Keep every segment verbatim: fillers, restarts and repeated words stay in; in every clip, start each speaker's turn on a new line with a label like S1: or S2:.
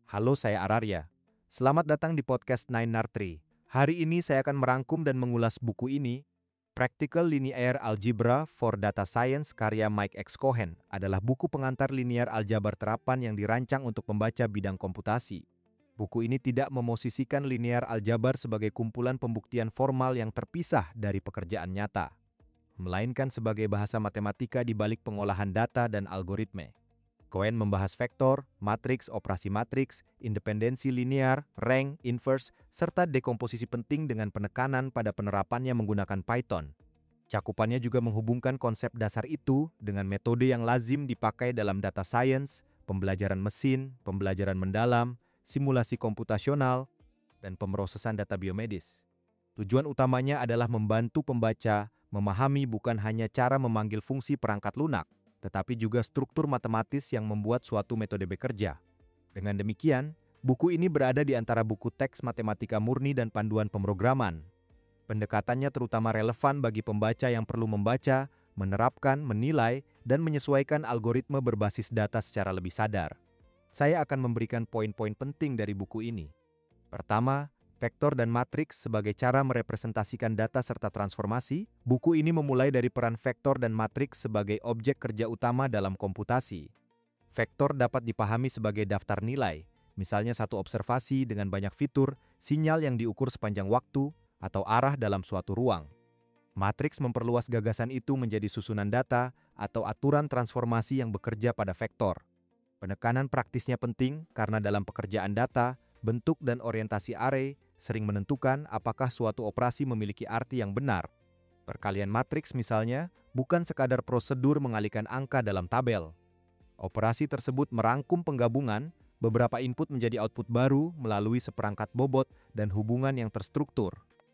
S1: Halo, saya Ararya. Selamat datang di podcast Nine Nar Tree. Hari ini saya akan merangkum dan mengulas buku ini. Practical Linear Algebra for Data Science karya Mike X. Cohen adalah buku pengantar linear aljabar terapan yang dirancang untuk pembaca bidang komputasi. Buku ini tidak memosisikan linear aljabar sebagai kumpulan pembuktian formal yang terpisah dari pekerjaan nyata, melainkan sebagai bahasa matematika di balik pengolahan data dan algoritme. Cohen membahas vektor, matriks, operasi matriks, independensi linear, rank, inverse, serta dekomposisi penting dengan penekanan pada penerapannya menggunakan Python. Cakupannya juga menghubungkan konsep dasar itu dengan metode yang lazim dipakai dalam data science, pembelajaran mesin, pembelajaran mendalam, simulasi komputasional, dan pemrosesan data biomedis. Tujuan utamanya adalah membantu pembaca memahami bukan hanya cara memanggil fungsi perangkat lunak, tetapi juga struktur matematis yang membuat suatu metode bekerja. Dengan demikian, buku ini berada di antara buku teks matematika murni dan panduan pemrograman. Pendekatannya terutama relevan bagi pembaca yang perlu membaca, menerapkan, menilai, dan menyesuaikan algoritma berbasis data secara lebih sadar. Saya akan memberikan poin-poin penting dari buku ini. Pertama, vektor dan matriks sebagai cara merepresentasikan data serta transformasi. Buku ini memulai dari peran vektor dan matriks sebagai objek kerja utama dalam komputasi. Vektor dapat dipahami sebagai daftar nilai, misalnya satu observasi dengan banyak fitur, sinyal yang diukur sepanjang waktu, atau arah dalam suatu ruang. Matriks memperluas gagasan itu menjadi susunan data atau aturan transformasi yang bekerja pada vektor. Penekanan praktisnya penting karena dalam pekerjaan data, bentuk dan orientasi array sering menentukan apakah suatu operasi memiliki arti yang benar. Perkalian matriks misalnya, bukan sekadar prosedur mengalihkan angka dalam tabel. Operasi tersebut merangkum penggabungan, beberapa input menjadi output baru melalui seperangkat bobot dan hubungan yang terstruktur.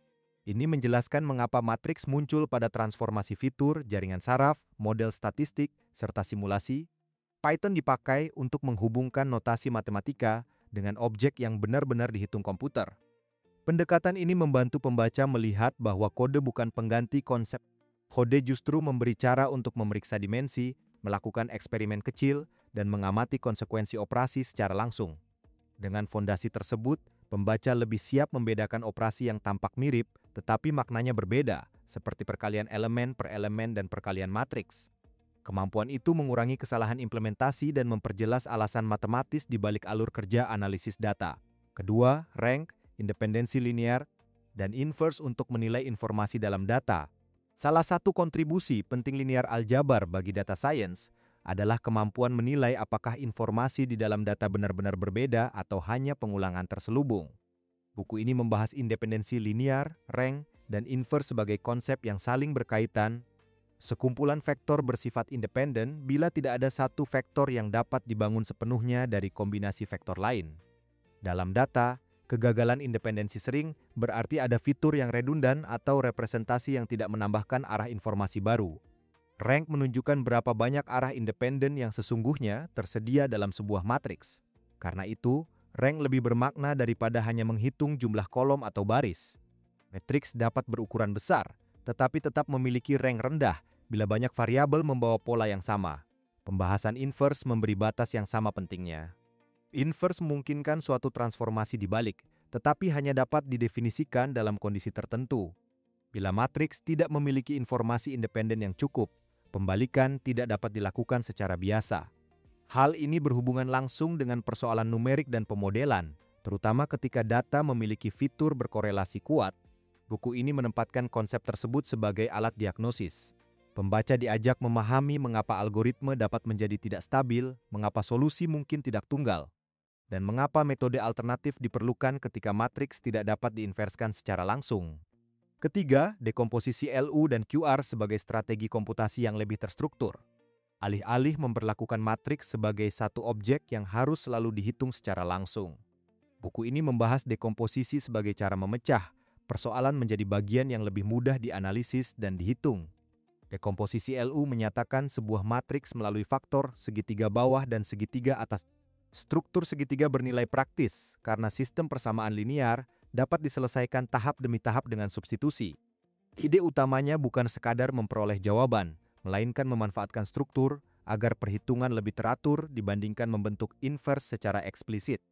S1: Ini menjelaskan mengapa matriks muncul pada transformasi fitur, jaringan saraf, model statistik, serta simulasi. Python dipakai untuk menghubungkan notasi matematika dengan objek yang benar-benar dihitung komputer. Pendekatan ini membantu pembaca melihat bahwa kode bukan pengganti konsep. Kode justru memberi cara untuk memeriksa dimensi, melakukan eksperimen kecil, dan mengamati konsekuensi operasi secara langsung. Dengan fondasi tersebut, pembaca lebih siap membedakan operasi yang tampak mirip, tetapi maknanya berbeda, seperti perkalian elemen per elemen dan perkalian matriks. Kemampuan itu mengurangi kesalahan implementasi dan memperjelas alasan matematis di balik alur kerja analisis data. Kedua, rank, independensi linear, dan inverse untuk menilai informasi dalam data. Salah satu kontribusi penting linear aljabar bagi data science adalah kemampuan menilai apakah informasi di dalam data benar-benar berbeda atau hanya pengulangan terselubung. Buku ini membahas independensi linear, rank, dan inverse sebagai konsep yang saling berkaitan. Sekumpulan vektor bersifat independen bila tidak ada satu vektor yang dapat dibangun sepenuhnya dari kombinasi vektor lain. Dalam data, kegagalan independensi sering berarti ada fitur yang redundan atau representasi yang tidak menambahkan arah informasi baru. Rank menunjukkan berapa banyak arah independen yang sesungguhnya tersedia dalam sebuah matriks. Karena itu, rank lebih bermakna daripada hanya menghitung jumlah kolom atau baris. Matriks dapat berukuran besar, tetapi tetap memiliki rank rendah bila banyak variabel membawa pola yang sama. Pembahasan inverse memberi batas yang sama pentingnya. Inverse memungkinkan suatu transformasi dibalik, tetapi hanya dapat didefinisikan dalam kondisi tertentu. Bila matriks tidak memiliki informasi independen yang cukup, pembalikan tidak dapat dilakukan secara biasa. Hal ini berhubungan langsung dengan persoalan numerik dan pemodelan, terutama ketika data memiliki fitur berkorelasi kuat. Buku ini menempatkan konsep tersebut sebagai alat diagnosis. Pembaca diajak memahami mengapa algoritma dapat menjadi tidak stabil, mengapa solusi mungkin tidak tunggal, dan mengapa metode alternatif diperlukan ketika matriks tidak dapat diinverskan secara langsung. Ketiga, dekomposisi L U dan Q R sebagai strategi komputasi yang lebih terstruktur. Alih-alih memperlakukan matriks sebagai satu objek yang harus selalu dihitung secara langsung. Buku ini membahas dekomposisi sebagai cara memecah persoalan menjadi bagian yang lebih mudah dianalisis dan dihitung. Dekomposisi L U menyatakan sebuah matriks melalui faktor segitiga bawah dan segitiga atas. Struktur segitiga bernilai praktis karena sistem persamaan linear dapat diselesaikan tahap demi tahap dengan substitusi. Ide utamanya bukan sekadar memperoleh jawaban, melainkan memanfaatkan struktur agar perhitungan lebih teratur dibandingkan membentuk inverse secara eksplisit.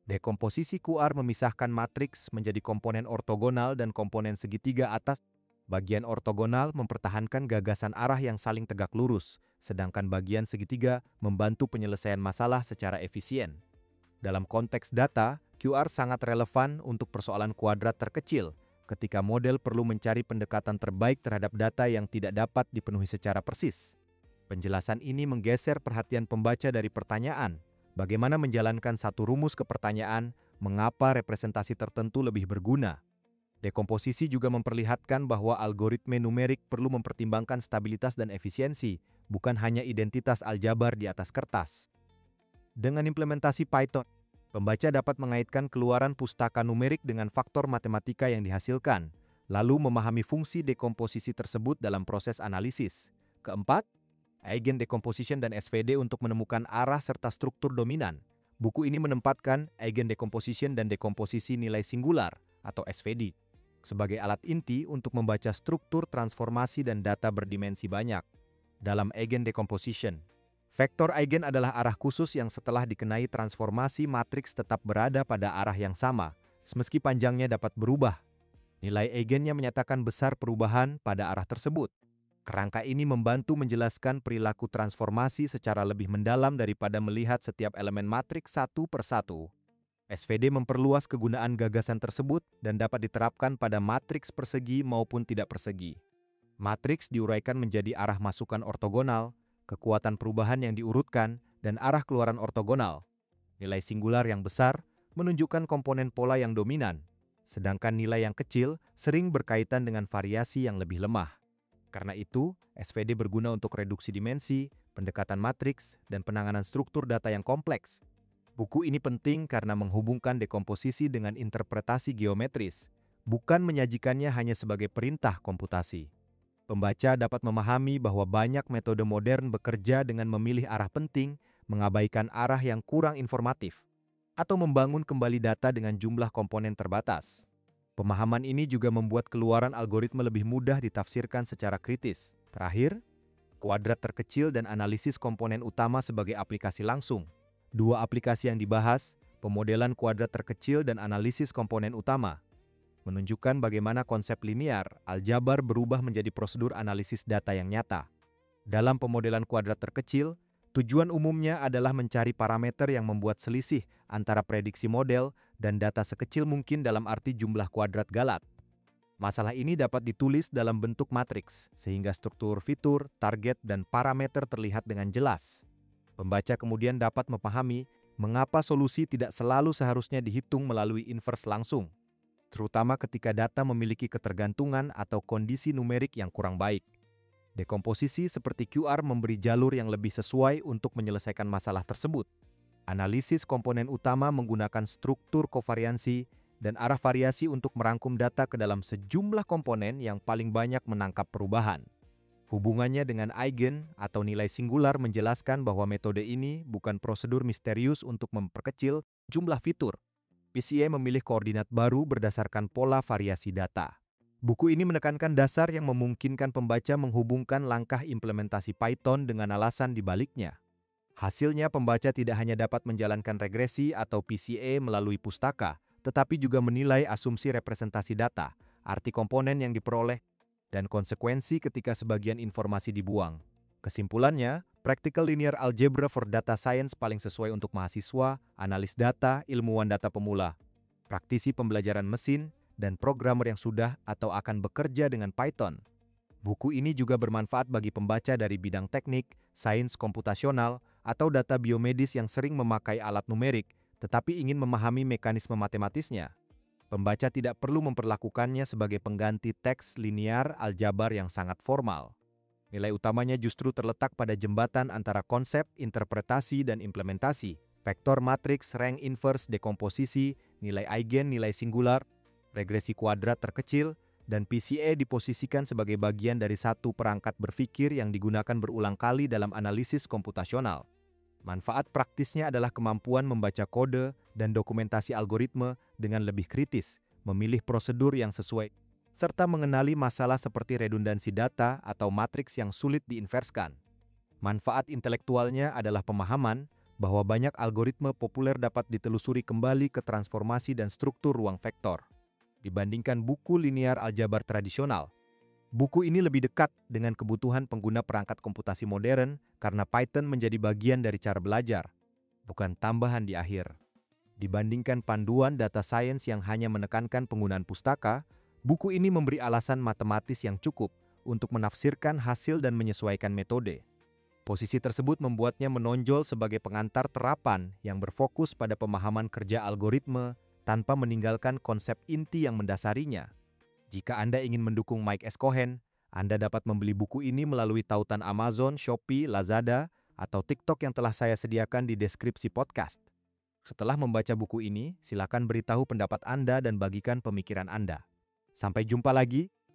S1: Dekomposisi Q R memisahkan matriks menjadi komponen ortogonal dan komponen segitiga atas. Bagian ortogonal mempertahankan gagasan arah yang saling tegak lurus, sedangkan bagian segitiga membantu penyelesaian masalah secara efisien. Dalam konteks data, Q R sangat relevan untuk persoalan kuadrat terkecil, ketika model perlu mencari pendekatan terbaik terhadap data yang tidak dapat dipenuhi secara persis. Penjelasan ini menggeser perhatian pembaca dari pertanyaan, bagaimana menjalankan satu rumus ke pertanyaan, mengapa representasi tertentu lebih berguna. Dekomposisi juga memperlihatkan bahwa algoritma numerik perlu mempertimbangkan stabilitas dan efisiensi, bukan hanya identitas aljabar di atas kertas. Dengan implementasi Python, pembaca dapat mengaitkan keluaran pustaka numerik dengan faktor matematika yang dihasilkan, lalu memahami fungsi dekomposisi tersebut dalam proses analisis. Keempat, Eigen Decomposition dan S V D untuk menemukan arah serta struktur dominan. Buku ini menempatkan Eigen Decomposition dan dekomposisi nilai singular atau S V D sebagai alat inti untuk membaca struktur transformasi dan data berdimensi banyak. Dalam Eigen Decomposition, vektor eigen adalah arah khusus yang setelah dikenai transformasi matriks tetap berada pada arah yang sama, meski panjangnya dapat berubah. Nilai eigennya menyatakan besar perubahan pada arah tersebut. Kerangka ini membantu menjelaskan perilaku transformasi secara lebih mendalam daripada melihat setiap elemen matriks satu per satu. S V D memperluas kegunaan gagasan tersebut dan dapat diterapkan pada matriks persegi maupun tidak persegi. Matriks diuraikan menjadi arah masukan ortogonal, kekuatan perubahan yang diurutkan, dan arah keluaran ortogonal. Nilai singular yang besar menunjukkan komponen pola yang dominan, sedangkan nilai yang kecil sering berkaitan dengan variasi yang lebih lemah. Karena itu, S V D berguna untuk reduksi dimensi, pendekatan matriks, dan penanganan struktur data yang kompleks. Buku ini penting karena menghubungkan dekomposisi dengan interpretasi geometris, bukan menyajikannya hanya sebagai perintah komputasi. Pembaca dapat memahami bahwa banyak metode modern bekerja dengan memilih arah penting, mengabaikan arah yang kurang informatif, atau membangun kembali data dengan jumlah komponen terbatas. Pemahaman ini juga membuat keluaran algoritma lebih mudah ditafsirkan secara kritis. Terakhir, kuadrat terkecil dan analisis komponen utama sebagai aplikasi langsung. Dua aplikasi yang dibahas, pemodelan kuadrat terkecil dan analisis komponen utama, menunjukkan bagaimana konsep linear, aljabar berubah menjadi prosedur analisis data yang nyata. Dalam pemodelan kuadrat terkecil, tujuan umumnya adalah mencari parameter yang membuat selisih antara prediksi model dan data sekecil mungkin dalam arti jumlah kuadrat galat. Masalah ini dapat ditulis dalam bentuk matriks, sehingga struktur fitur, target, dan parameter terlihat dengan jelas. Pembaca kemudian dapat memahami mengapa solusi tidak selalu seharusnya dihitung melalui inverse langsung, terutama ketika data memiliki ketergantungan atau kondisi numerik yang kurang baik. Dekomposisi seperti Q R memberi jalur yang lebih sesuai untuk menyelesaikan masalah tersebut. Analisis komponen utama menggunakan struktur kovariansi dan arah variasi untuk merangkum data ke dalam sejumlah komponen yang paling banyak menangkap perubahan. Hubungannya dengan eigen atau nilai singular menjelaskan bahwa metode ini bukan prosedur misterius untuk memperkecil jumlah fitur. P C A memilih koordinat baru berdasarkan pola variasi data. Buku ini menekankan dasar yang memungkinkan pembaca menghubungkan langkah implementasi Python dengan alasan di baliknya. Hasilnya, pembaca tidak hanya dapat menjalankan regresi atau P C A melalui pustaka, tetapi juga menilai asumsi representasi data, arti komponen yang diperoleh, dan konsekuensi ketika sebagian informasi dibuang. Kesimpulannya, Practical Linear Algebra for Data Science paling sesuai untuk mahasiswa, analis data, ilmuwan data pemula, praktisi pembelajaran mesin, dan programmer yang sudah atau akan bekerja dengan Python. Buku ini juga bermanfaat bagi pembaca dari bidang teknik, sains komputasional, atau data biomedis yang sering memakai alat numerik, tetapi ingin memahami mekanisme matematisnya. Pembaca tidak perlu memperlakukannya sebagai pengganti teks linear aljabar yang sangat formal. Nilai utamanya justru terletak pada jembatan antara konsep, interpretasi, dan implementasi, vektor matriks, rank inverse, dekomposisi, nilai eigen, nilai singular, regresi kuadrat terkecil, dan P C A diposisikan sebagai bagian dari satu perangkat berpikir yang digunakan berulang kali dalam analisis komputasional. Manfaat praktisnya adalah kemampuan membaca kode dan dokumentasi algoritma dengan lebih kritis, memilih prosedur yang sesuai, serta mengenali masalah seperti redundansi data atau matriks yang sulit diinverskan. Manfaat intelektualnya adalah pemahaman bahwa banyak algoritma populer dapat ditelusuri kembali ke transformasi dan struktur ruang vektor. Dibandingkan buku linear aljabar tradisional, buku ini lebih dekat dengan kebutuhan pengguna perangkat komputasi modern karena Python menjadi bagian dari cara belajar, bukan tambahan di akhir. Dibandingkan panduan data science yang hanya menekankan penggunaan pustaka, buku ini memberi alasan matematis yang cukup untuk menafsirkan hasil dan menyesuaikan metode. Posisi tersebut membuatnya menonjol sebagai pengantar terapan yang berfokus pada pemahaman kerja algoritma tanpa meninggalkan konsep inti yang mendasarinya. Jika Anda ingin mendukung Mike S. Cohen, Anda dapat membeli buku ini melalui tautan Amazon, Shopee, Lazada, atau TikTok yang telah saya sediakan di deskripsi podcast. Setelah membaca buku ini, silakan beritahu pendapat Anda dan bagikan pemikiran Anda. Sampai jumpa lagi.